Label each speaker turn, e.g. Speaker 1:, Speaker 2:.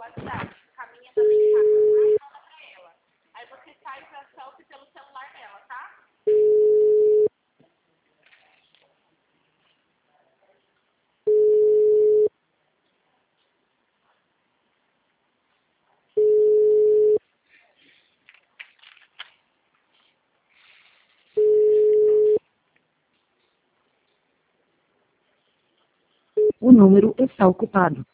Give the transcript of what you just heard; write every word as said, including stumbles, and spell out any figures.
Speaker 1: cidade. Caminha da minha casa lá e manda pra ela. Aí você sai pra selfie pelo celular dela, tá?
Speaker 2: O número está ocupado.